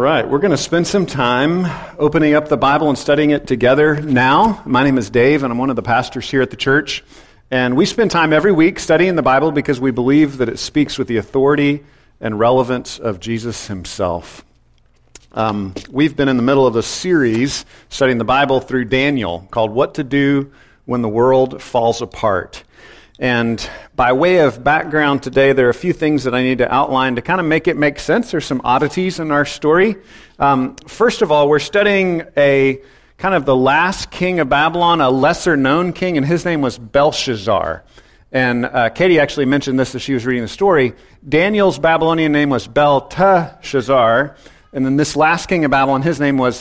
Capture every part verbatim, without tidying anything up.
right, we're going to spend some time opening up the Bible and studying it together now. My name is Dave, and I'm one of the pastors here at the church. And we spend time every week studying the Bible because we believe that it speaks with the authority and relevance of Jesus himself. Um, we've been in the middle of a series studying the Bible through Daniel called What to Do When the World Falls Apart. And by way of background today, there are a few things that I need to outline to kind of make it make sense. There's some oddities in our story. Um, first of all, we're studying a kind of the last king of Babylon, a lesser-known king, and his name was Belshazzar. And uh, Katie actually mentioned this as she was reading the story. Daniel's Babylonian name was Belteshazzar, and then this last king of Babylon, his name was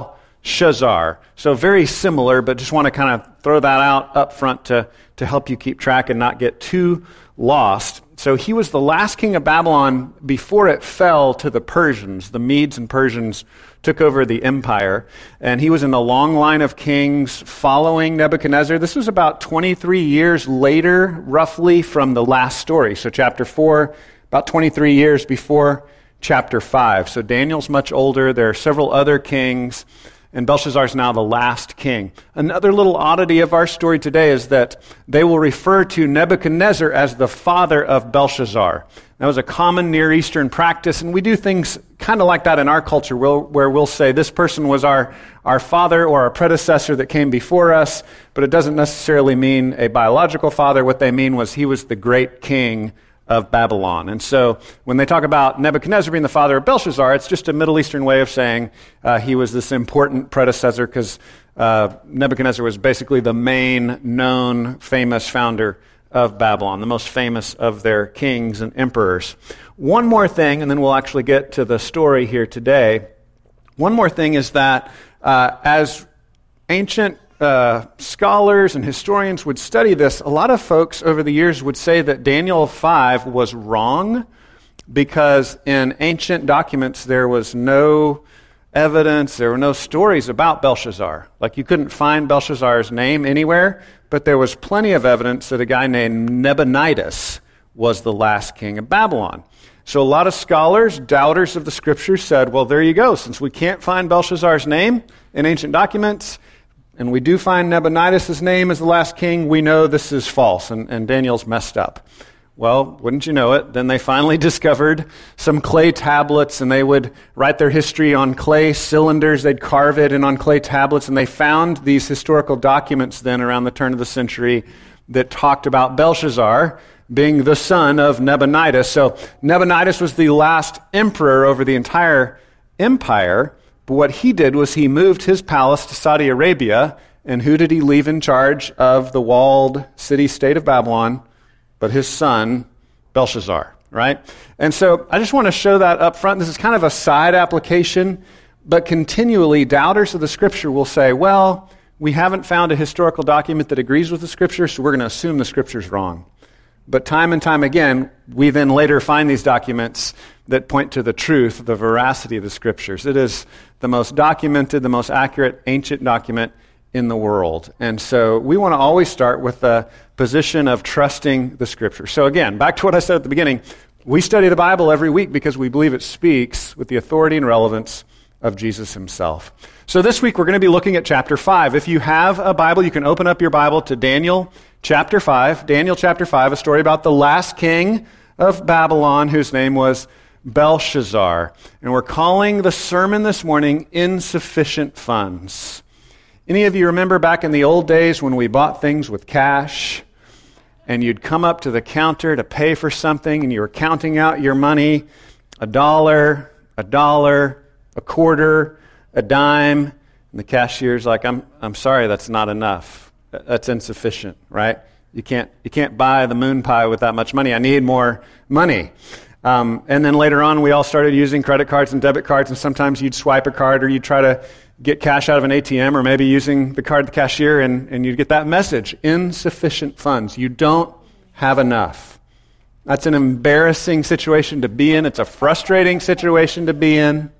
Belshazzar. So very similar, but just want to kind of throw that out up front to to help you keep track and not get too lost. So he was the last king of Babylon before it fell to the Persians. The Medes and Persians took over the empire, and he was in a long line of kings following Nebuchadnezzar. This was about twenty-three years later, roughly, from the last story. So chapter four, about twenty-three years before chapter five. So Daniel's much older. There are several other kings, and Belshazzar is now the last king. Another little oddity of our story today is that they will refer to Nebuchadnezzar as the father of Belshazzar. That was a common Near Eastern practice, and we do things kind of like that in our culture, where we'll say this person was our, our father or our predecessor that came before us, but it doesn't necessarily mean a biological father. What they mean was he was the great king of Babylon. And so when they talk about Nebuchadnezzar being the father of Belshazzar, it's just a Middle Eastern way of saying uh, he was this important predecessor because uh, Nebuchadnezzar was basically the main known famous founder of Babylon, the most famous of their kings and emperors. One more thing, and then we'll actually get to the story here today. One more thing is that uh, as ancient Uh, scholars and historians would study this, a lot of folks over the years would say that Daniel five was wrong because in ancient documents there was no evidence, there were no stories about Belshazzar. Like you couldn't find Belshazzar's name anywhere, but there was plenty of evidence that a guy named Nabonidus was the last king of Babylon. So a lot of scholars, doubters of the scriptures said, well, there you go. Since we can't find Belshazzar's name in ancient documents, and we do find Nabonidus' name as the last king, we know this is false, and, and Daniel's messed up. Well, wouldn't you know it, then they finally discovered some clay tablets, and they would write their history on clay cylinders. They'd carve it in on clay tablets, and they found these historical documents then around the turn of the century that talked about Belshazzar being the son of Nabonidus. So Nabonidus was the last emperor over the entire empire. But what he did was he moved his palace to Saudi Arabia, and who did he leave in charge of the walled city-state of Babylon? But his son, Belshazzar, right? And so I just want to show that up front. This is kind of a side application, but continually doubters of the scripture will say, well, we haven't found a historical document that agrees with the scripture, so we're going to assume the scripture's wrong. But time and time again, we then later find these documents that point to the truth, the veracity of the scriptures. It is the most documented, the most accurate ancient document in the world. And so we want to always start with the position of trusting the scripture. So again, back to what I said at the beginning, we study the Bible every week because we believe it speaks with the authority and relevance of Jesus himself. So this week we're going to be looking at chapter five. If you have a Bible, you can open up your Bible to Daniel chapter five. Daniel chapter five, a story about the last king of Babylon whose name was Belshazzar. And we're calling the sermon this morning, Insufficient Funds. Any of you remember back in the old days when we bought things with cash and you'd come up to the counter to pay for something and you were counting out your money, a dollar, a dollar, a quarter, a dime, and the cashier's like, I'm I'm sorry, that's not enough. That's insufficient, right? You can't you can't buy the moon pie with that much money. I need more money. Um, and then later on, we all started using credit cards and debit cards, and sometimes you'd swipe a card or you'd try to get cash out of an A T M or maybe using the card of the cashier, and, and you'd get that message, insufficient funds. You don't have enough. That's an embarrassing situation to be in. It's a frustrating situation to be in.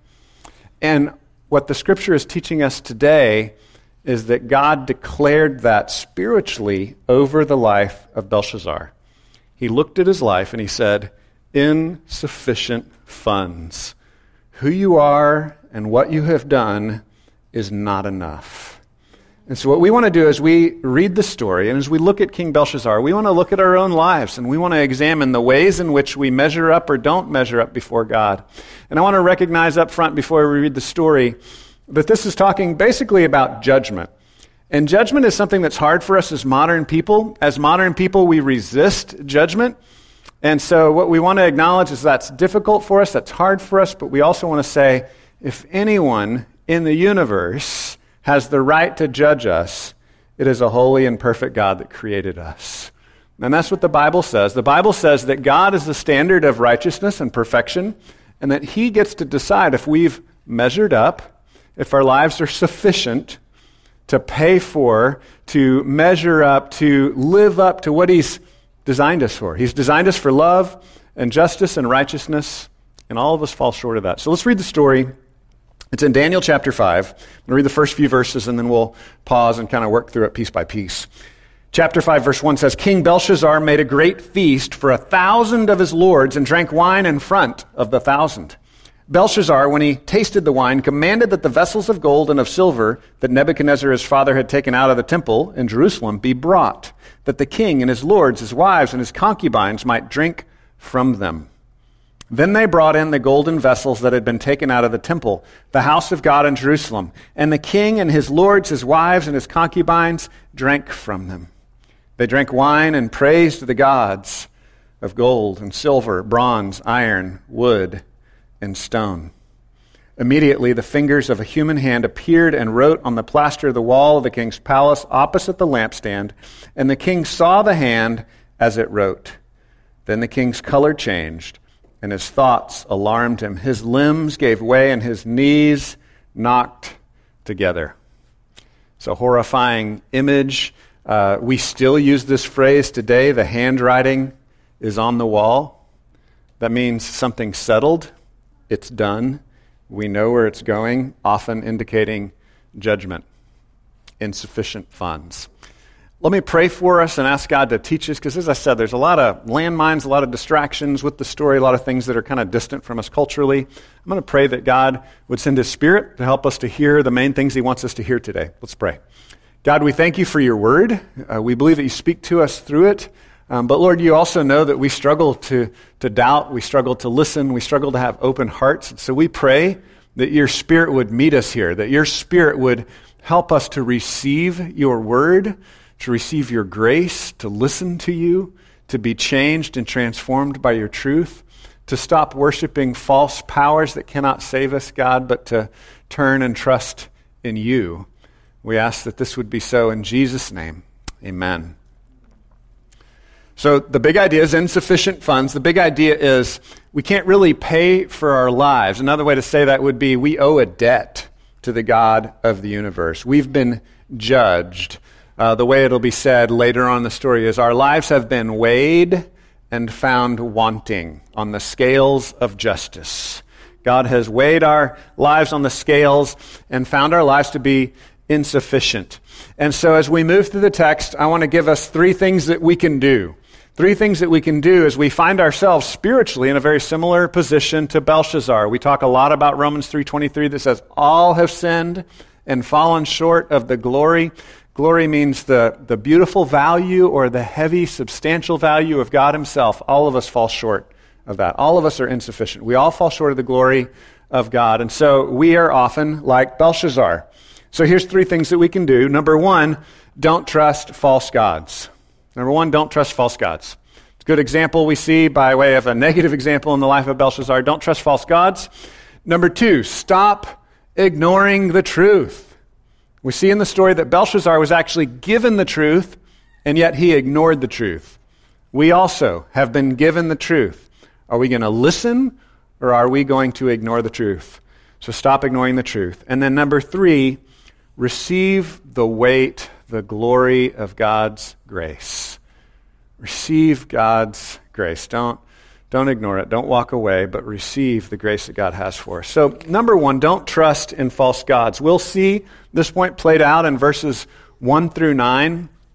And what the scripture is teaching us today is that God declared that spiritually over the life of Belshazzar. He looked at his life and he said, insufficient funds. who you are and what you have done is not enough. And so what we want to do as we read the story and as we look at King Belshazzar, we want to look at our own lives and we want to examine the ways in which we measure up or don't measure up before God. And I want to recognize up front before we read the story that this is talking basically about judgment. And judgment is something that's hard for us as modern people. As modern people, we resist judgment. And so what we want to acknowledge is that's difficult for us, that's hard for us, but we also want to say, if anyone in the universe has the right to judge us, it is a holy and perfect God that created us. And that's what the Bible says. The Bible says that God is the standard of righteousness and perfection, and that he gets to decide if we've measured up, if our lives are sufficient to pay for, to measure up, to live up to what he's designed us for. He's designed us for love and justice and righteousness, and all of us fall short of that. So let's read the story. It's in Daniel chapter five. I'm going to read the first few verses, and then we'll pause and kind of work through it piece by piece. Chapter five, verse one says, King Belshazzar made a great feast for a thousand of his lords and drank wine in front of the thousand. Belshazzar, when he tasted the wine, commanded that the vessels of gold and of silver that Nebuchadnezzar his father had taken out of the temple in Jerusalem be brought, that the king and his lords, his wives, and his concubines might drink from them. Then they brought in the golden vessels that had been taken out of the temple, the house of God in Jerusalem, and the king and his lords, his wives, and his concubines drank from them. They drank wine and praised the gods of gold and silver, bronze, iron, wood, and stone. Immediately the fingers of a human hand appeared and wrote on the plaster of the wall of the king's palace opposite the lampstand, and the king saw the hand as it wrote. Then the king's color changed, and his thoughts alarmed him. His limbs gave way, and his knees knocked together. It's a horrifying image. Uh, we still use this phrase today, the handwriting is on the wall. That means something settled. It's done. We know where it's going, often indicating judgment, insufficient funds. Let me pray for us and ask God to teach us, because as I said, there's a lot of landmines, a lot of distractions with the story, a lot of things that are kind of distant from us culturally. I'm going to pray that God would send his Spirit to help us to hear the main things he wants us to hear today. Let's pray. God, we thank you for your word. Uh, we believe that you speak to us through it. Um, but Lord, you also know that we struggle to, to doubt, we struggle to listen, we struggle to have open hearts. So we pray that your Spirit would meet us here, that your Spirit would help us to receive your word, to receive your grace, to listen to you, to be changed and transformed by your truth, to stop worshiping false powers that cannot save us, God, but to turn and trust in you. We ask that this would be so in Jesus' name. Amen. So the big idea is insufficient funds. The big idea is we can't really pay for our lives. Another way to say that would be we owe a debt to the God of the universe. We've been judged. Uh, the way it'll be said later on in the story is our lives have been weighed and found wanting on the scales of justice. God has weighed our lives on the scales and found our lives to be insufficient. And so as we move through the text, I want to give us three things that we can do. Three things that we can do as we find ourselves spiritually in a very similar position to Belshazzar. We talk a lot about Romans three twenty-three that says, all have sinned and fallen short of the glory. Glory means the, the beautiful value or the heavy, substantial value of God himself. All of us fall short of that. All of us are insufficient. We all fall short of the glory of God. And so we are often like Belshazzar. So here's three things that we can do. Number one, don't trust false gods. Number one, don't trust false gods. It's a good example we see by way of a negative example in the life of Belshazzar. Don't trust false gods. Number two, stop ignoring the truth. We see in the story that Belshazzar was actually given the truth, and yet he ignored the truth. We also have been given the truth. Are we going to listen, or are we going to ignore the truth? So stop ignoring the truth. And then number three, receive the weight, the glory of God's grace. Receive God's grace. Don't, don't ignore it. Don't walk away, but receive the grace that God has for us. So number one, don't trust in false gods. We'll see this point played out in verses one through nine.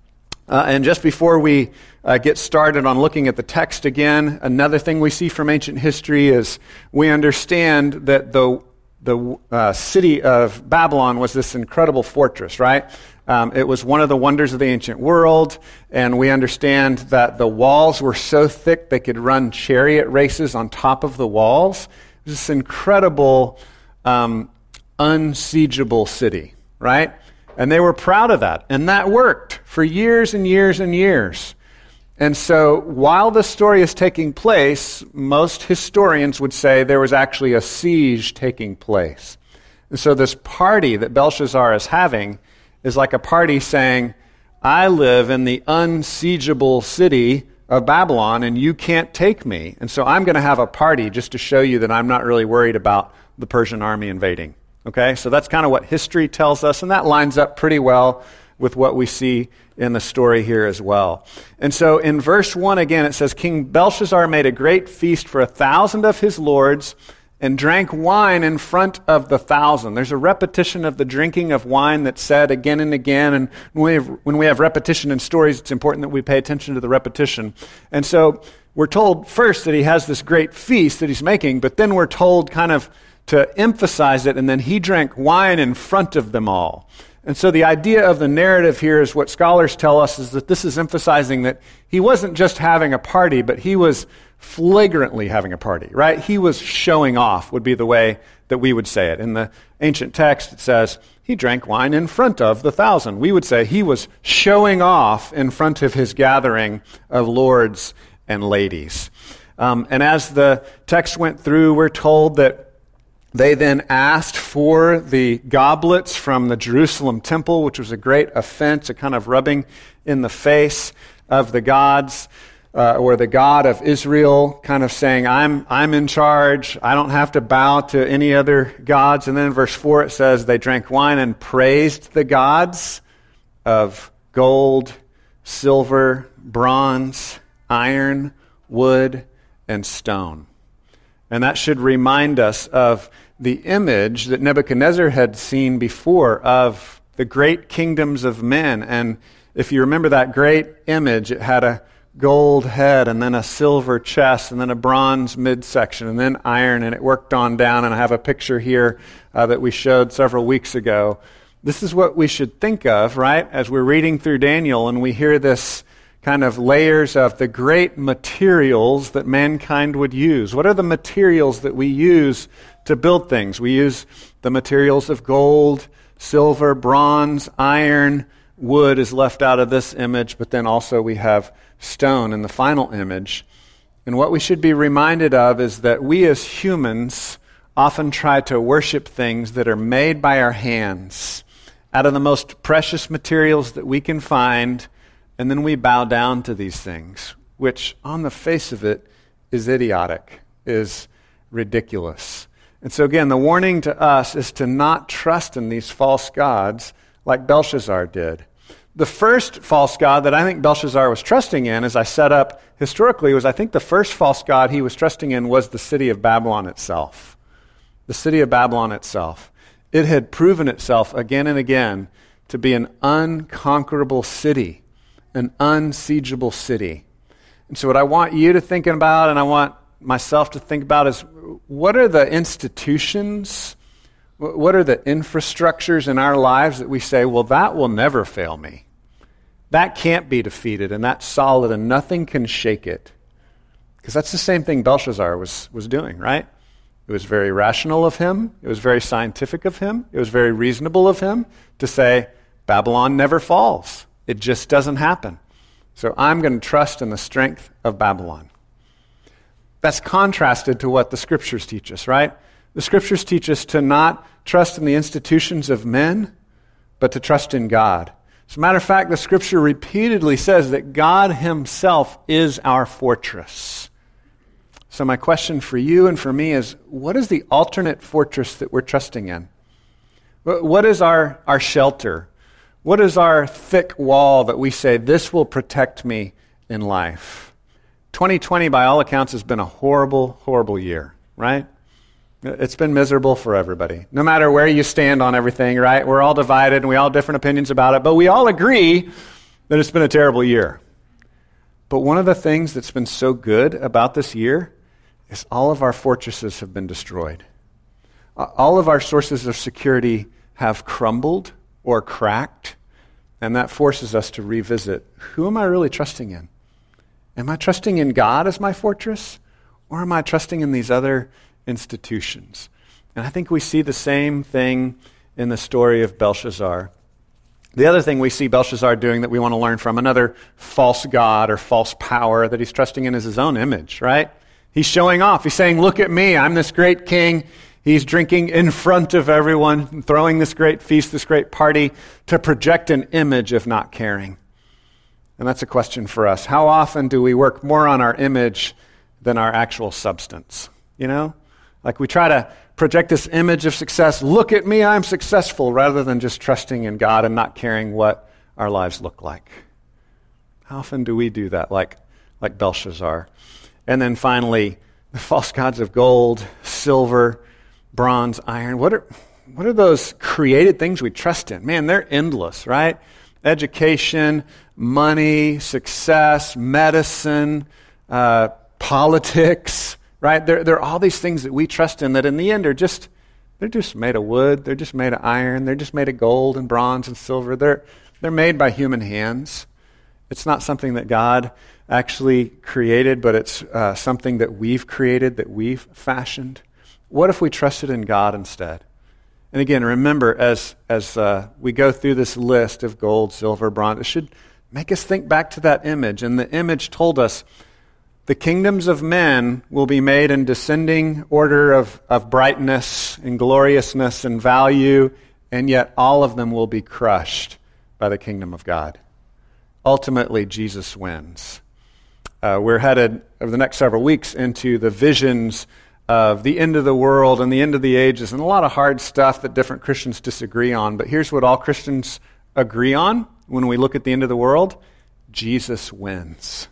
Uh, and just before we uh, get started on looking at the text again, another thing we see from ancient history is we understand that the the uh, city of Babylon was this incredible fortress, right? Um, it was one of the wonders of the ancient world, and we understand that the walls were so thick they could run chariot races on top of the walls. It was this incredible, um, unsiegeable city, right? And they were proud of that, and that worked for years and years and years. And so while the story is taking place, most historians would say there was actually a siege taking place. And so this party that Belshazzar is having is like a party saying, I live in the unsiegeable city of Babylon, and you can't take me. And so I'm going to have a party just to show you that I'm not really worried about the Persian army invading. Okay, so that's kind of what history tells us, and that lines up pretty well with what we see in the story here as well. And so in verse one again, it says, King Belshazzar made a great feast for a thousand of his lords and drank wine in front of the thousand. There's a repetition of the drinking of wine that's said again and again, and when we have, when we have repetition in stories, it's important that we pay attention to the repetition. And so we're told first that he has this great feast that he's making, but then we're told kind of to emphasize it, and then he drank wine in front of them all. And so the idea of the narrative here is what scholars tell us is that this is emphasizing that he wasn't just having a party, but he was flagrantly having a party, right? He was showing off, would be the way that we would say it. In the ancient text, it says, he drank wine in front of the thousand. We would say he was showing off in front of his gathering of lords and ladies. Um, and as the text went through, we're told that they then asked for the goblets from the Jerusalem temple, which was a great offense, a kind of rubbing in the face of the gods, uh, or the God of Israel, kind of saying, I'm I'm in charge. I don't have to bow to any other gods. And then in verse four it says, they drank wine and praised the gods of gold, silver, bronze, iron, wood, and stone. And that should remind us of the image that Nebuchadnezzar had seen before of the great kingdoms of men. And if you remember that great image, it had a gold head and then a silver chest and then a bronze midsection and then iron, and it worked on down. And I have a picture here uh, that we showed several weeks ago. This is what we should think of, right, as we're reading through Daniel and we hear this kind of layers of the great materials that mankind would use. What are the materials that we use to build things? We use the materials of gold, silver, bronze, iron. Wood is left out of this image, but then also we have stone in the final image. And what we should be reminded of is that we as humans often try to worship things that are made by our hands out of the most precious materials that we can find. And then we bow down to these things, which on the face of it is idiotic, is ridiculous. And so again, the warning to us is to not trust in these false gods like Belshazzar did. The first false god that I think Belshazzar was trusting in, as I set up historically, was I think the first false god he was trusting in was the city of Babylon itself. The city of Babylon itself. It had proven itself again and again to be an unconquerable city. An unsiegeable city. And so what I want you to think about, and I want myself to think about, is what are the institutions, what are the infrastructures in our lives that we say, well, that will never fail me. That can't be defeated, and that's solid, and nothing can shake it. Because that's the same thing Belshazzar was, was doing, right? It was very rational of him. It was very scientific of him. It was very reasonable of him to say, Babylon never falls. It just doesn't happen. So I'm going to trust in the strength of Babylon. That's contrasted to what the Scriptures teach us, right? The Scriptures teach us to not trust in the institutions of men, but to trust in God. As a matter of fact, the Scripture repeatedly says that God Himself is our fortress. So my question for you and for me is, what is the alternate fortress that we're trusting in? What is our, our shelter? What is our thick wall that we say, this will protect me in life? twenty twenty, by all accounts, has been a horrible, horrible year, right? It's been miserable for everybody. No matter where you stand on everything, right? We're all divided and we all have different opinions about it, but we all agree that it's been a terrible year. But one of the things that's been so good about this year is all of our fortresses have been destroyed. All of our sources of security have crumbled or cracked, and that forces us to revisit, who am I really trusting in? Am I trusting in God as my fortress, or am I trusting in these other institutions? And I think we see the same thing in the story of Belshazzar. The other thing we see Belshazzar doing that we want to learn from, another false god or false power that he's trusting in, is his own image, right? He's showing off. He's saying, look at me, I'm this great king. He's drinking in front of everyone, throwing this great feast, this great party, to project an image of not caring. And that's a question for us. How often do we work more on our image than our actual substance? You know? Like we try to project this image of success. Look at me, I'm successful, rather than just trusting in God and not caring what our lives look like. How often do we do that, like, like Belshazzar? And then finally, the false gods of gold, silver, bronze, iron. What are, what are those created things we trust in? Man, they're endless, right? Education, money, success, medicine, uh, politics, right? There, there are all these things that we trust in that in the end are just, they're just made of wood, they're just made of iron, they're just made of gold and bronze and silver. They're, they're made by human hands. It's not something that God actually created, but it's uh, something that we've created, that we've fashioned. What if we trusted in God instead? And again, remember, as as uh, we go through this list of gold, silver, bronze, it should make us think back to that image. And the image told us the kingdoms of men will be made in descending order of, of brightness and gloriousness and value, and yet all of them will be crushed by the kingdom of God. Ultimately, Jesus wins. Uh, we're headed over the next several weeks into the visions of the end of the world and the end of the ages, and a lot of hard stuff that different Christians disagree on. But here's what all Christians agree on when we look at the end of the world: Jesus wins.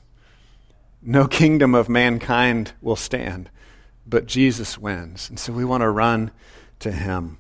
No kingdom of mankind will stand, but Jesus wins. And so we want to run to him.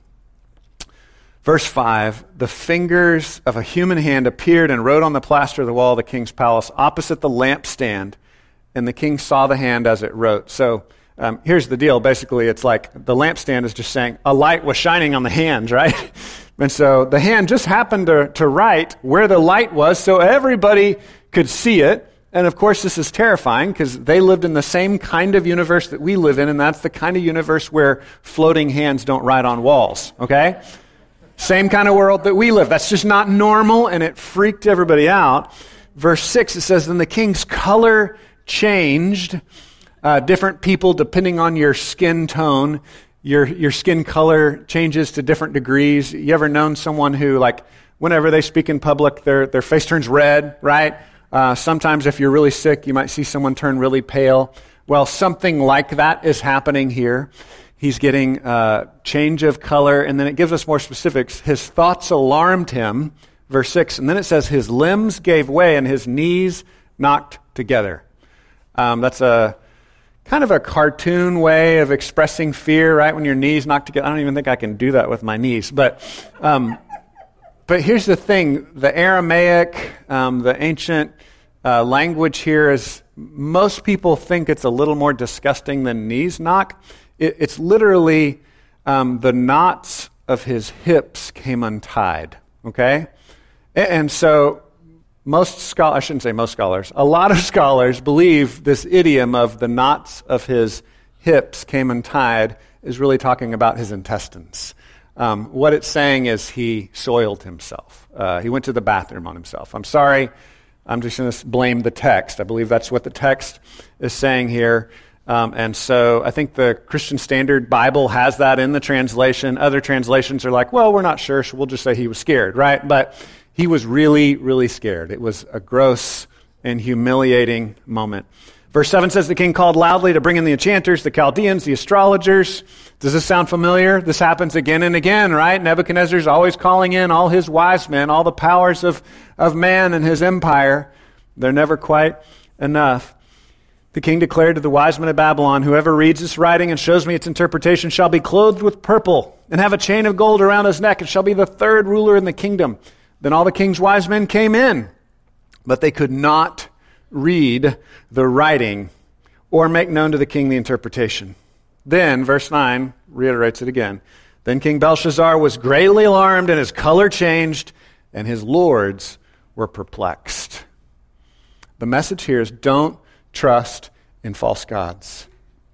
Verse five, the fingers of a human hand appeared and wrote on the plaster of the wall of the king's palace opposite the lampstand, and the king saw the hand as it wrote. So Um, here's the deal. Basically, it's like the lampstand is just saying a light was shining on the hand, right? And so the hand just happened to, to write where the light was so everybody could see it. And of course, this is terrifying because they lived in the same kind of universe that we live in, and that's the kind of universe where floating hands don't write on walls, okay? Same kind of world that we live. That's just not normal, and it freaked everybody out. Verse six, it says, then the king's color changed. Uh, different people, depending on your skin tone, your your skin color changes to different degrees. You ever known someone who, like, whenever they speak in public, their their face turns red, right? Uh, sometimes if you're really sick, you might see someone turn really pale. Well, something like that is happening here. He's getting uh, change of color, and then it gives us more specifics. His thoughts alarmed him, verse six, and then it says his limbs gave way and his knees knocked together. Um, that's a kind of a cartoon way of expressing fear, right? When your knees knock together. I don't even think I can do that with my knees. But um, but here's the thing. The Aramaic, um, the ancient uh, language here is, most people think it's a little more disgusting than knees knock. It, it's literally um, the knots of his hips came untied, okay? And, and so Most scholars, I shouldn't say most scholars, a lot of scholars believe this idiom of the knots of his hips came untied is really talking about his intestines. Um, what it's saying is he soiled himself. Uh, he went to the bathroom on himself. I'm sorry, I'm just going to blame the text. I believe that's what the text is saying here. Um, and so I think the Christian Standard Bible has that in the translation. Other translations are like, well, we're not sure, so we'll just say he was scared, right? But he was really, really scared. It was a gross and humiliating moment. Verse seven says, the king called loudly to bring in the enchanters, the Chaldeans, the astrologers. Does this sound familiar? This happens again and again, right? Nebuchadnezzar's always calling in all his wise men, all the powers of, of man and his empire. They're never quite enough. The king declared to the wise men of Babylon, whoever reads this writing and shows me its interpretation shall be clothed with purple and have a chain of gold around his neck and shall be the third ruler in the kingdom. Then all the king's wise men came in but they could not read the writing or make known to the king the interpretation. Then, verse nine reiterates it again. Then King Belshazzar was greatly alarmed, and his color changed, and his lords were perplexed. The message here is don't trust in false gods.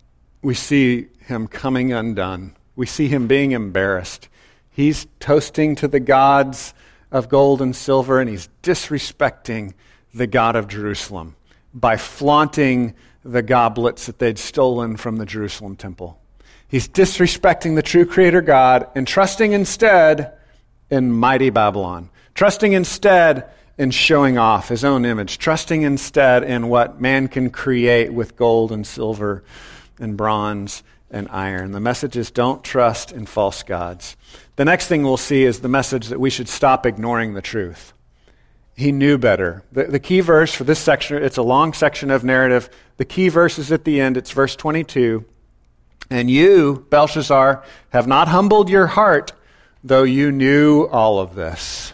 We see him coming undone. We see him being embarrassed. He's toasting to the gods of gold and silver, and he's disrespecting the God of Jerusalem by flaunting the goblets that they'd stolen from the Jerusalem temple. He's disrespecting the true Creator God and trusting instead in mighty Babylon, trusting instead in showing off his own image, trusting instead in what man can create with gold and silver and bronze and iron. The message is don't trust in false gods. The next thing we'll see is the message that we should stop ignoring the truth. He knew better. The, the key verse for this section, it's a long section of narrative. The key verse is at the end. It's verse twenty-two. And you, Belshazzar, have not humbled your heart, though you knew all of this.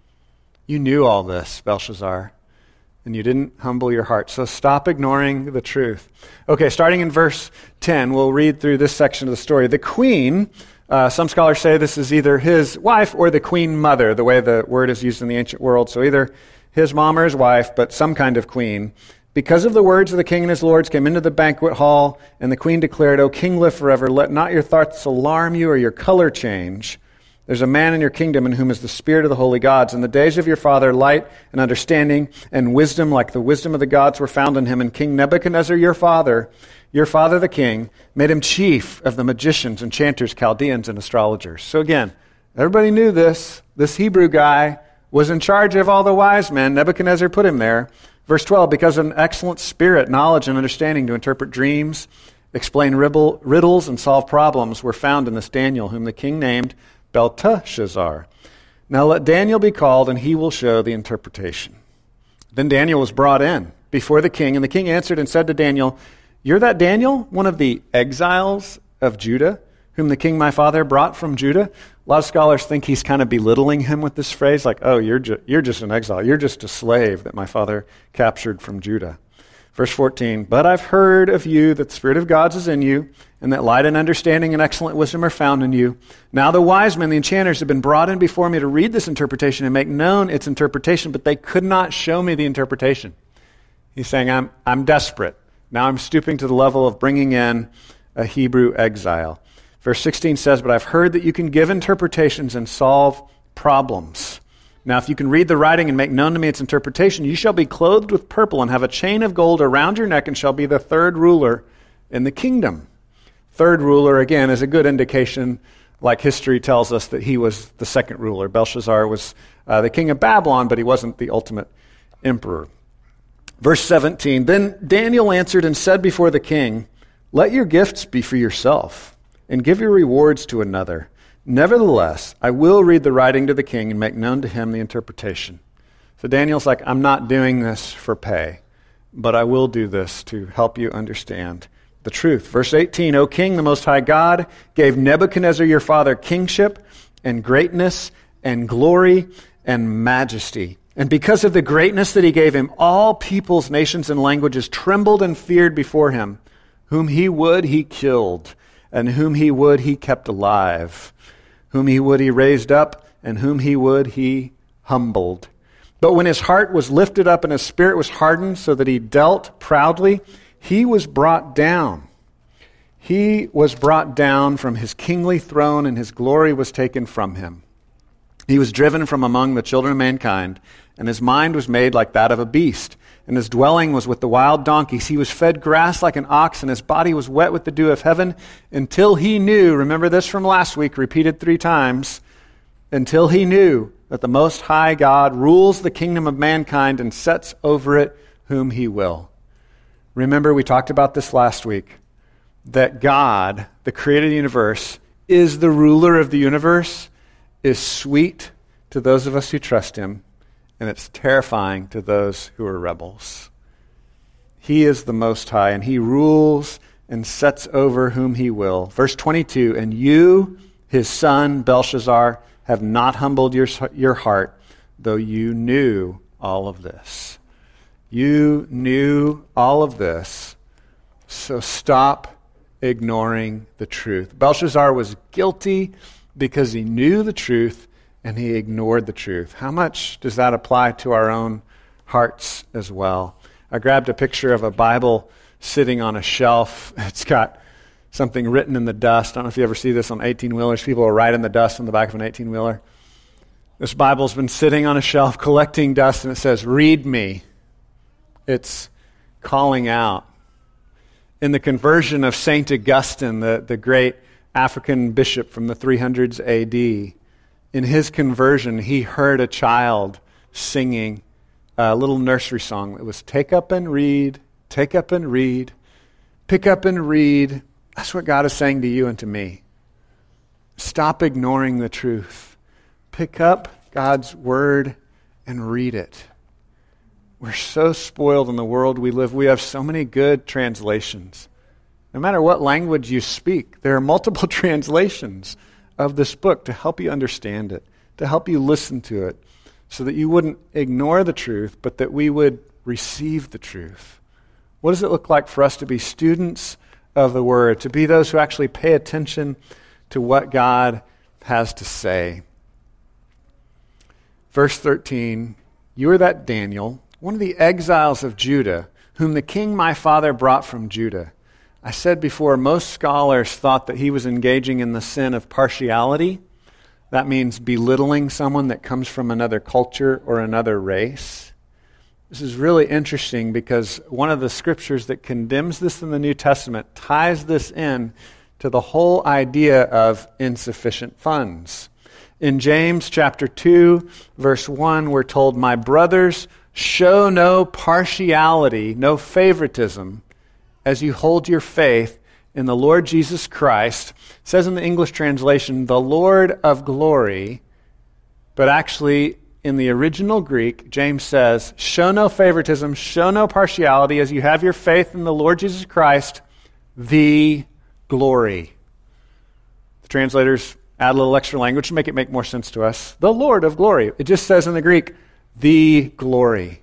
You knew all this, Belshazzar, and you didn't humble your heart. So stop ignoring the truth. Okay, starting in verse ten, we'll read through this section of the story. The queen, uh, some scholars say this is either his wife or the queen mother, the way the word is used in the ancient world. So either his mom or his wife, but some kind of queen. Because of the words of the king and his lords came into the banquet hall, and the queen declared, O king, live forever. Let not your thoughts alarm you or your color change. There's a man in your kingdom in whom is the spirit of the holy gods. In the days of your father, light and understanding and wisdom like the wisdom of the gods were found in him. And King Nebuchadnezzar, your father, your father the king, made him chief of the magicians, enchanters, Chaldeans, and astrologers. So again, everybody knew this. This Hebrew guy was in charge of all the wise men. Nebuchadnezzar put him there. Verse twelve, because of an excellent spirit, knowledge, and understanding to interpret dreams, explain riddles, and solve problems were found in this Daniel, whom the king named Belteshazzar. Now let Daniel be called, and he will show the interpretation. Then Daniel was brought in before the king, and the king answered and said to Daniel, You're that Daniel, one of the exiles of Judah, whom the king my father brought from Judah? A lot of scholars think he's kind of belittling him with this phrase, like, oh, you're, ju- you're just an exile. You're just a slave that my father captured from Judah. Verse fourteen, But I've heard of you that the Spirit of God is in you, and that light and understanding and excellent wisdom are found in you. Now the wise men, the enchanters, have been brought in before me to read this interpretation and make known its interpretation, but they could not show me the interpretation. He's saying, I'm, I'm desperate. Now I'm stooping to the level of bringing in a Hebrew exile. Verse sixteen says, But I've heard that you can give interpretations and solve problems. Now, if you can read the writing and make known to me its interpretation, you shall be clothed with purple and have a chain of gold around your neck and shall be the third ruler in the kingdom. Third ruler, again, is a good indication, like history tells us, that he was the second ruler. Belshazzar was uh, the king of Babylon, but he wasn't the ultimate emperor. Verse seventeen, Then Daniel answered and said before the king, Let your gifts be for yourself, and give your rewards to another. Nevertheless, I will read the writing to the king and make known to him the interpretation. So Daniel's like, I'm not doing this for pay, but I will do this to help you understand the truth. Verse eighteen, O king, the most high God gave Nebuchadnezzar your father kingship and greatness and glory and majesty. And because of the greatness that he gave him, all peoples, nations, and languages trembled and feared before him. Whom he would, he killed, and whom he would, he kept alive. Whom he would, he raised up, and whom he would, he humbled. But when his heart was lifted up and his spirit was hardened so that he dealt proudly, he was brought down. He was brought down from his kingly throne, and his glory was taken from him. He was driven from among the children of mankind, and his mind was made like that of a beast, and his dwelling was with the wild donkeys. He was fed grass like an ox, and his body was wet with the dew of heaven, until he knew, remember this from last week, repeated three times, until he knew that the Most High God rules the kingdom of mankind and sets over it whom he will. Remember, we talked about this last week, that God, the creator of the universe, is the ruler of the universe, is sweet to those of us who trust him, and it's terrifying to those who are rebels. He is the Most High, and he rules and sets over whom he will. Verse twenty-two, and you, his son, Belshazzar, have not humbled your, your heart, though you knew all of this. You knew all of this, so stop ignoring the truth. Belshazzar was guilty because he knew the truth and he ignored the truth. How much does that apply to our own hearts as well? I grabbed a picture of a Bible sitting on a shelf. It's got something written in the dust. I don't know if you ever see this on eighteen-wheelers. People are writing the dust on the back of an eighteen-wheeler. This Bible's been sitting on a shelf collecting dust, and it says, "Read me." It's calling out. In the conversion of Saint Augustine, the, the great African bishop from the three hundreds A D, in his conversion, he heard a child singing a little nursery song. It was, "Take up and read, take up and read, pick up and read." That's what God is saying to you and to me. Stop ignoring the truth. Pick up God's word and read it. We're so spoiled in the world we live. We have so many good translations. No matter what language you speak, there are multiple translations of this book to help you understand it, to help you listen to it, so that you wouldn't ignore the truth, but that we would receive the truth. What does it look like for us to be students of the Word, to be those who actually pay attention to what God has to say? Verse thirteen, "You are that Daniel, one of the exiles of Judah, whom the king my father brought from Judah. I said before, most scholars thought that he was engaging in the sin of partiality. That means belittling someone that comes from another culture or another race. This is really interesting because one of the scriptures that condemns this in the New Testament ties this in to the whole idea of insufficient funds. In James chapter two, verse one, we're told, "My brothers, show no partiality, no favoritism, as you hold your faith in the Lord Jesus Christ." It says in the English translation, "the Lord of glory," but actually in the original Greek, James says, "Show no favoritism, show no partiality, as you have your faith in the Lord Jesus Christ, the glory." The translators add a little extra language to make it make more sense to us. The Lord of glory. It just says in the Greek, the glory.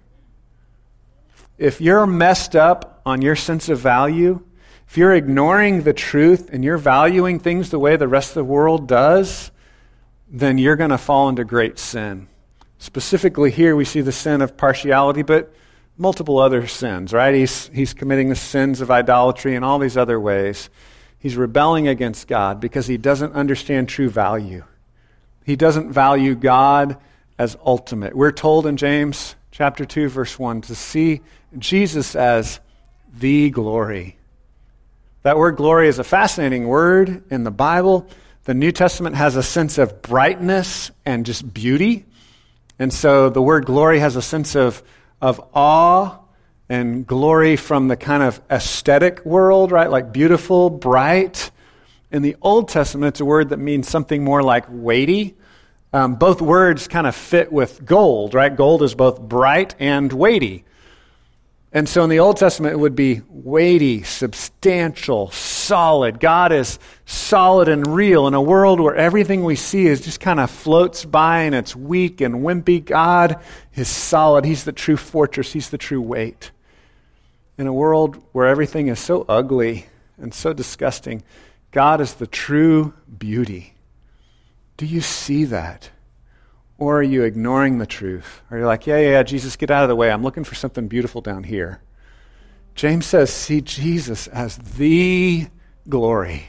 If you're messed up on your sense of value, if you're ignoring the truth and you're valuing things the way the rest of the world does, then you're going to fall into great sin. Specifically here we see the sin of partiality, but multiple other sins, right? He's, he's committing the sins of idolatry and all these other ways. He's rebelling against God because he doesn't understand true value. He doesn't value God as ultimate. We're told in James chapter two, verse one, to see Jesus as the glory. That word glory is a fascinating word in the Bible. The New Testament has a sense of brightness and just beauty. And so the word glory has a sense of, of awe and glory from the kind of aesthetic world, right? Like beautiful, bright. In the Old Testament, it's a word that means something more like weighty. Um, both words kind of fit with gold, right? Gold is both bright and weighty. And so in the Old Testament, it would be weighty, substantial, solid. God is solid and real in a world where everything we see is just kind of floats by and it's weak and wimpy. God is solid. He's the true fortress. He's the true weight. In a world where everything is so ugly and so disgusting, God is the true beauty. Do you see that? Or are you ignoring the truth? Are you like, yeah, yeah, yeah, Jesus, get out of the way. I'm looking for something beautiful down here. James says, see Jesus as the glory,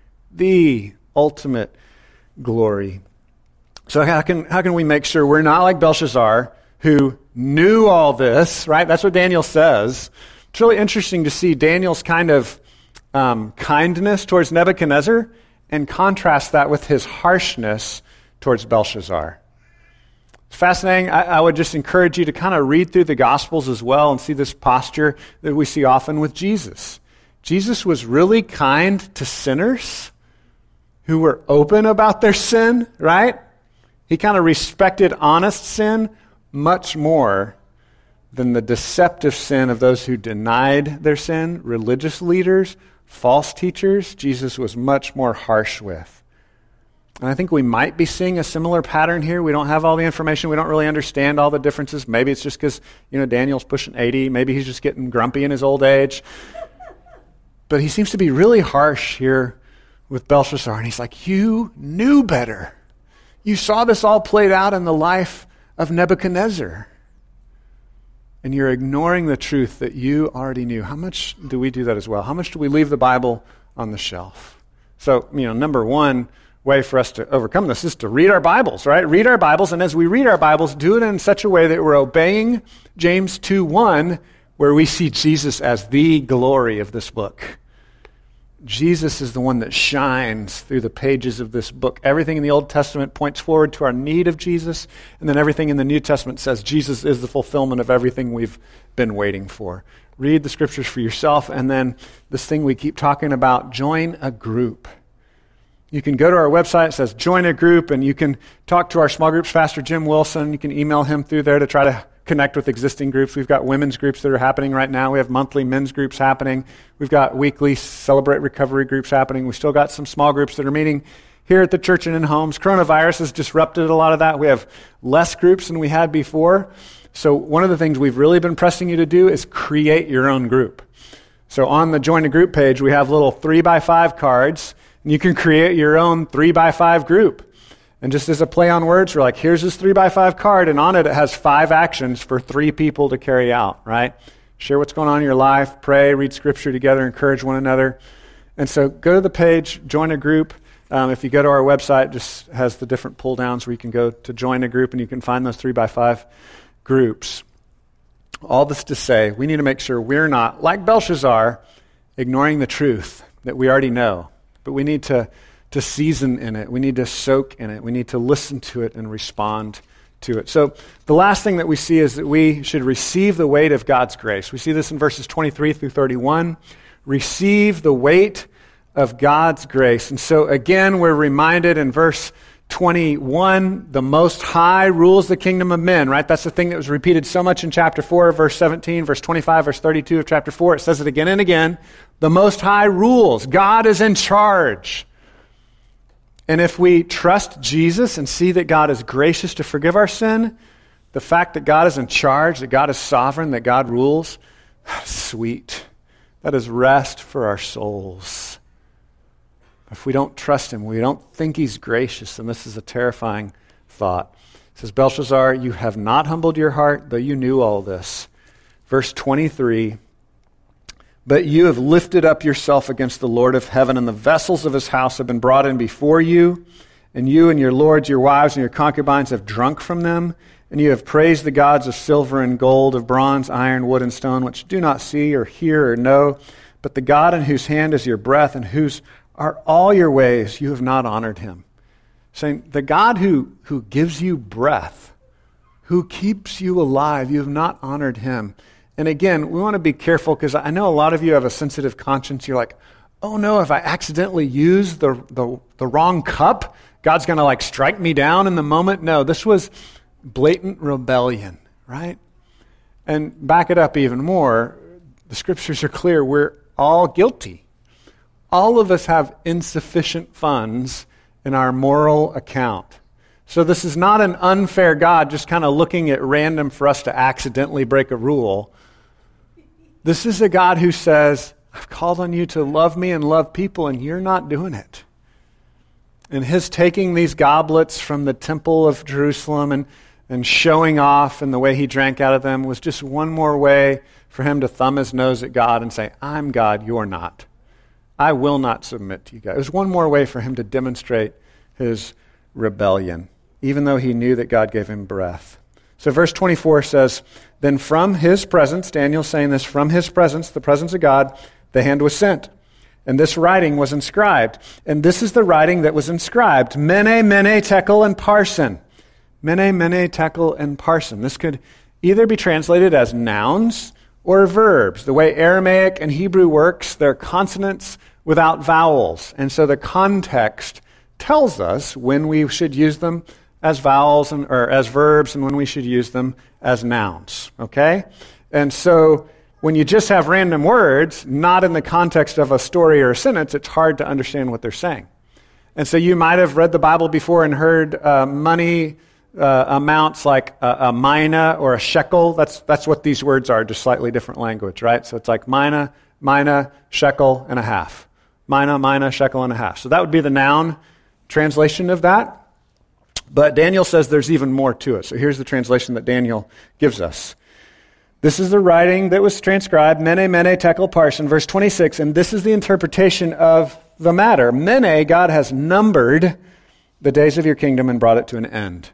the ultimate glory. So how can how can we make sure we're not like Belshazzar, who knew all this, right? That's what Daniel says. It's really interesting to see Daniel's kind of um, kindness towards Nebuchadnezzar and contrast that with his harshness towards Belshazzar. Fascinating. I, I would just encourage you to kind of read through the Gospels as well and see this posture that we see often with Jesus. Jesus was really kind to sinners who were open about their sin, right? He kind of respected honest sin much more than the deceptive sin of those who denied their sin, religious leaders, false teachers. Jesus was much more harsh with. And I think we might be seeing a similar pattern here. We don't have all the information. We don't really understand all the differences. Maybe it's just because, you know, Daniel's pushing eighty. Maybe he's just getting grumpy in his old age. But he seems to be really harsh here with Belshazzar. And he's like, you knew better. You saw this all played out in the life of Nebuchadnezzar. And you're ignoring the truth that you already knew. How much do we do that as well? How much do we leave the Bible on the shelf? So, you know, number one way for us to overcome this is to read our Bibles, right? Read our Bibles, and as we read our Bibles, do it in such a way that we're obeying James two one, where we see Jesus as the glory of this book. Jesus is the one that shines through the pages of this book. Everything in the Old Testament points forward to our need of Jesus, and then everything in the New Testament says Jesus is the fulfillment of everything we've been waiting for. Read the scriptures for yourself, and then this thing we keep talking about, join a group. You can go to our website, it says join a group, and you can talk to our small groups pastor, Jim Wilson. You can email him through there to try to connect with existing groups. We've got women's groups that are happening right now. We have monthly men's groups happening. We've got weekly Celebrate Recovery groups happening. We've still got some small groups that are meeting here at the church and in homes. Coronavirus has disrupted a lot of that. We have less groups than we had before. So one of the things we've really been pressing you to do is create your own group. So on the Join a Group page, we have little three by five cards, and you can create your own three by five group. And just as a play on words, we're like, here's this three by five card, and on it, it has five actions for three people to carry out, right? Share what's going on in your life, pray, read scripture together, encourage one another. And so go to the page, join a group. Um, if you go to our website, it just has the different pull downs where you can go to join a group, and you can find those three by five groups. All this to say, we need to make sure we're not, like Belshazzar, ignoring the truth that we already know. But we need to, to season in it. We need to soak in it. We need to listen to it and respond to it. So the last thing that we see is that we should receive the weight of God's grace. We see this in verses twenty-three through thirty-one. Receive the weight of God's grace. And so again, we're reminded in verse twenty-one, the Most High rules the kingdom of men, right? That's the thing that was repeated so much in chapter four, verse seventeen, verse twenty-five, verse thirty-two of chapter four. It says it again and again. The Most High rules. God is in charge. And if we trust Jesus and see that God is gracious to forgive our sin, the fact that God is in charge, that God is sovereign, that God rules, sweet. That is rest for our souls. If we don't trust him, we don't think he's gracious, then this is a terrifying thought. It says, Belshazzar, you have not humbled your heart, though you knew all this. Verse twenty-three, but you have lifted up yourself against the Lord of heaven, and the vessels of his house have been brought in before you, and you and your lords, your wives, and your concubines have drunk from them, and you have praised the gods of silver and gold, of bronze, iron, wood, and stone, which do not see or hear or know, but the God in whose hand is your breath, and whose are all your ways, you have not honored him. Saying, the God who, who gives you breath, who keeps you alive, you have not honored him. And again, we want to be careful because I know a lot of you have a sensitive conscience. You're like, oh no, if I accidentally use the, the, the wrong cup, God's going to like strike me down in the moment. No, this was blatant rebellion, right? And back it up even more, the scriptures are clear. We're all guilty. All of us have insufficient funds in our moral account. So this is not an unfair God just kind of looking at random for us to accidentally break a rule. This is a God who says, I've called on you to love me and love people, and you're not doing it. And his taking these goblets from the temple of Jerusalem and, and showing off in the way he drank out of them was just one more way for him to thumb his nose at God and say, I'm God, you're not. I will not submit to you guys. It was one more way for him to demonstrate his rebellion, even though he knew that God gave him breath. So verse twenty-four says, then from his presence, Daniel's saying this, from his presence, the presence of God, the hand was sent. And this writing was inscribed. And this is the writing that was inscribed. Mene, mene, tekel, and parsin. Mene, mene, tekel, and parsin. This could either be translated as nouns or verbs. The way Aramaic and Hebrew works, they're consonants without vowels. And so the context tells us when we should use them as vowels and or as verbs and when we should use them as nouns. Okay? And so when you just have random words, not in the context of a story or a sentence, it's hard to understand what they're saying. And so you might have read the Bible before and heard uh, money uh, amounts like a, a mina or a shekel. That's that's what these words are, just slightly different language, right? So it's like mina, mina, shekel, and a half. Mina, mina, shekel, and a half. So that would be the noun translation of that. But Daniel says there's even more to it. So here's the translation that Daniel gives us. This is the writing that was transcribed, Mene, Mene, Tekel, Parsin, verse twenty-six, and this is the interpretation of the matter. Mene, God has numbered the days of your kingdom and brought it to an end.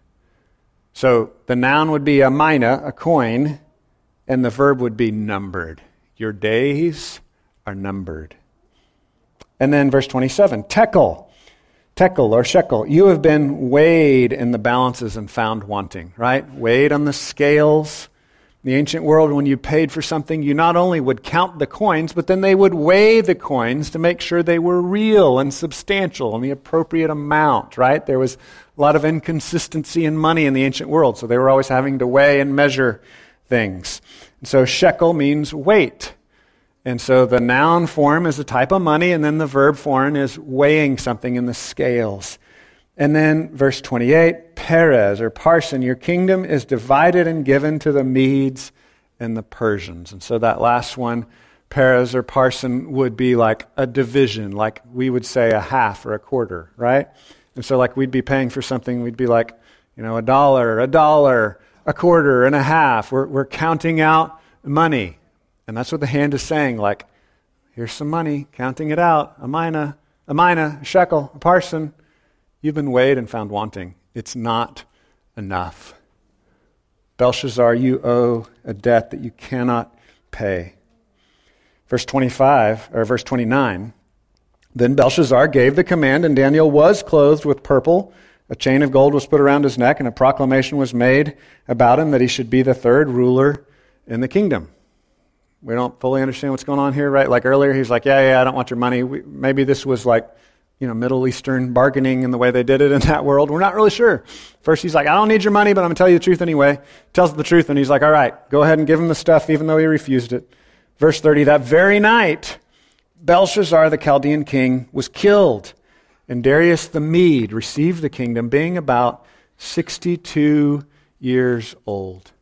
So the noun would be a mina, a coin, and the verb would be numbered. Your days are numbered. And then verse twenty-seven, tekel, tekel or shekel. You have been weighed in the balances and found wanting, right? Weighed on the scales. In the ancient world, when you paid for something, you not only would count the coins, but then they would weigh the coins to make sure they were real and substantial and the appropriate amount, right? There was a lot of inconsistency in money in the ancient world, so they were always having to weigh and measure things. And so shekel means weight. And so the noun form is a type of money, and then the verb form is weighing something in the scales. And then verse twenty-eight, Perez or Parsin, your kingdom is divided and given to the Medes and the Persians. And so that last one, Perez or Parsin, would be like a division, like we would say a half or a quarter, right? And so like we'd be paying for something, we'd be like, you know, a dollar, a dollar, a quarter, and a half. We're, we're counting out money. And that's what the hand is saying, like, here's some money, counting it out, a mina, a mina, a shekel, a parsin. You've been weighed and found wanting. It's not enough. Belshazzar, you owe a debt that you cannot pay. Verse twenty-five, or verse twenty-nine, then Belshazzar gave the command, and Daniel was clothed with purple. A chain of gold was put around his neck, and a proclamation was made about him that he should be the third ruler in the kingdom. We don't fully understand what's going on here, right? Like earlier, he's like, yeah, yeah, I don't want your money. We, maybe this was like, you know, Middle Eastern bargaining and the way they did it in that world. We're not really sure. First, he's like, I don't need your money, but I'm going to tell you the truth anyway. Tells the truth, and he's like, all right, go ahead and give him the stuff, even though he refused it. Verse thirty, that very night, Belshazzar, the Chaldean king, was killed, and Darius the Mede received the kingdom, being about sixty-two years old.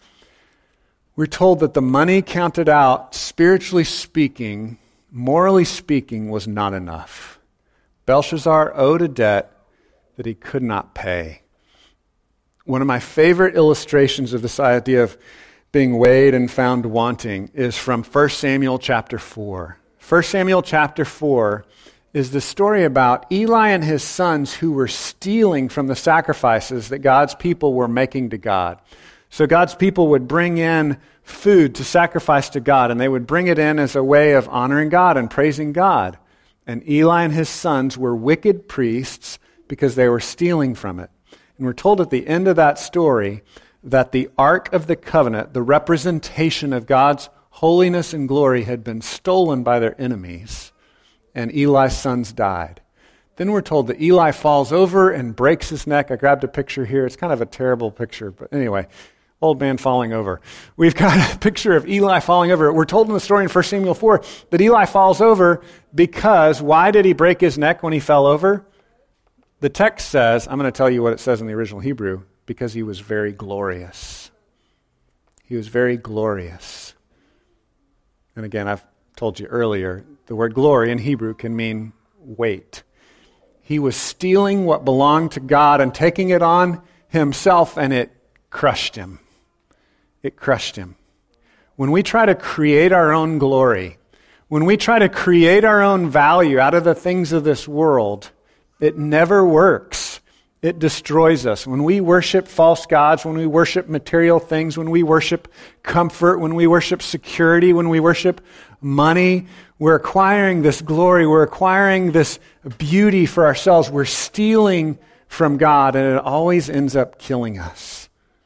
We're told that the money counted out, spiritually speaking, morally speaking, was not enough. Belshazzar owed a debt that he could not pay. One of my favorite illustrations of this idea of being weighed and found wanting is from First Samuel chapter four. First Samuel chapter four is the story about Eli and his sons who were stealing from the sacrifices that God's people were making to God. So God's people would bring in food to sacrifice to God, and they would bring it in as a way of honoring God and praising God. And Eli and his sons were wicked priests because they were stealing from it. And we're told at the end of that story that the Ark of the Covenant, the representation of God's holiness and glory, had been stolen by their enemies, and Eli's sons died. Then we're told that Eli falls over and breaks his neck. I grabbed a picture here. It's kind of a terrible picture, but anyway, old man falling over. We've got a picture of Eli falling over. We're told in the story in First Samuel four that Eli falls over because, why did he break his neck when he fell over? The text says, I'm going to tell you what it says in the original Hebrew, because he was very glorious. He was very glorious. And again, I've told you earlier, the word glory in Hebrew can mean weight. He was stealing what belonged to God and taking it on himself, and it crushed him. It crushed him. When we try to create our own glory, when we try to create our own value out of the things of this world, it never works. It destroys us. When we worship false gods, when we worship material things, when we worship comfort, when we worship security, when we worship money, we're acquiring this glory, we're acquiring this beauty for ourselves. We're stealing from God, and it always ends up killing us.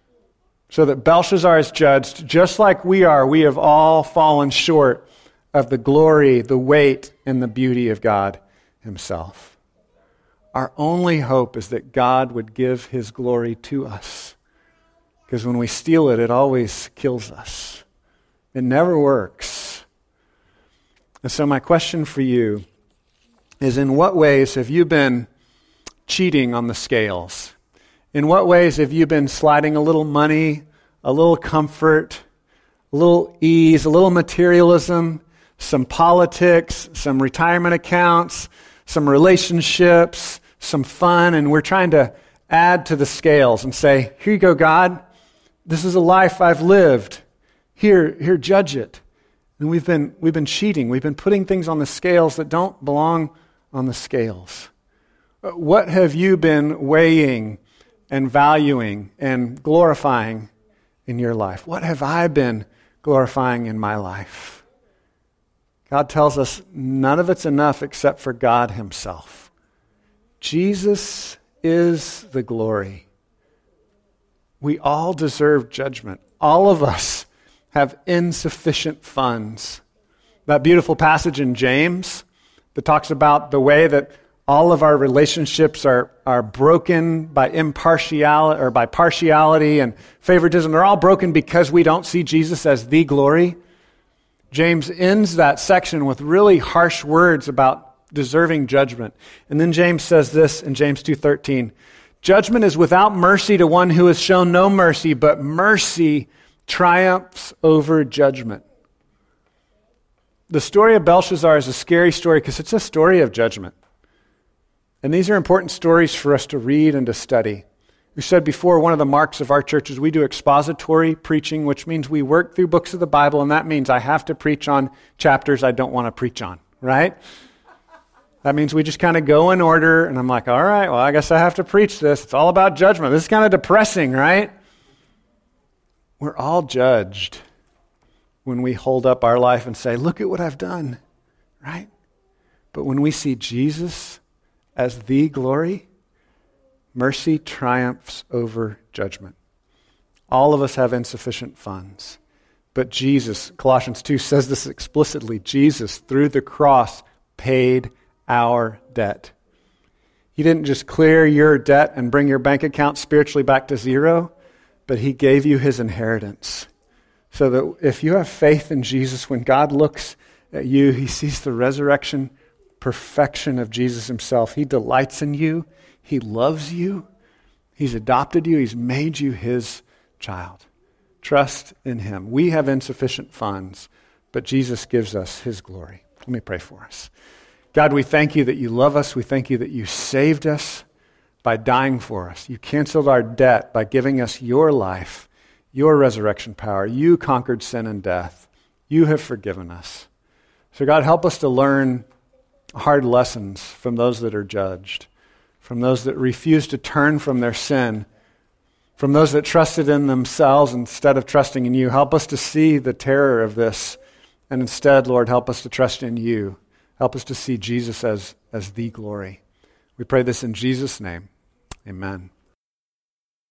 So that Belshazzar is judged just like we are. We have all fallen short of the glory, the weight, and the beauty of God himself. Our only hope is that God would give his glory to us. Because when we steal it, it always kills us. It never works. And so my question for you is, in what ways have you been cheating on the scales? In what ways have you been sliding a little money, a little comfort, a little ease, a little materialism, some politics, some retirement accounts, some relationships, some fun, and we're trying to add to the scales and say, here you go, God, this is a life I've lived. Here, here, judge it. And we've been we've been cheating. We've been putting things on the scales that don't belong on the scales. What have you been weighing and valuing and glorifying in your life? What have I been glorifying in my life? God tells us none of it's enough except for God himself. Jesus is the glory. We all deserve judgment. All of us have insufficient funds. That beautiful passage in James that talks about the way that all of our relationships are, are broken by impartiality or by partiality and favoritism. They're all broken because we don't see Jesus as the glory. James ends that section with really harsh words about deserving judgment. And then James says this in James two thirteen, judgment is without mercy to one who has shown no mercy, but mercy triumphs over judgment. The story of Belshazzar is a scary story because it's a story of judgment. And these are important stories for us to read and to study. We said before, one of the marks of our church is we do expository preaching, which means we work through books of the Bible, and that means I have to preach on chapters I don't want to preach on, right? That means we just kind of go in order, and I'm like, all right, well, I guess I have to preach this. It's all about judgment. This is kind of depressing, right? We're all judged when we hold up our life and say, look at what I've done, right? But when we see Jesus as the glory, mercy triumphs over judgment. All of us have insufficient funds. But Jesus, Colossians two says this explicitly, Jesus, through the cross, paid our debt. He didn't just clear your debt and bring your bank account spiritually back to zero, but he gave you his inheritance. So that if you have faith in Jesus, when God looks at you, he sees the resurrection perfection of Jesus himself. He delights in you. He loves you. He's adopted you. He's made you his child. Trust in him. We have insufficient funds, but Jesus gives us his glory. Let me pray for us. God, we thank you that you love us. We thank you that you saved us by dying for us. You canceled our debt by giving us your life, your resurrection power. You conquered sin and death. You have forgiven us. So God, help us to learn hard lessons from those that are judged, from those that refuse to turn from their sin, from those that trusted in themselves instead of trusting in you. Help us to see the terror of this, and instead, Lord, help us to trust in you. Help us to see Jesus as, as the glory. We pray this in Jesus' name. Amen.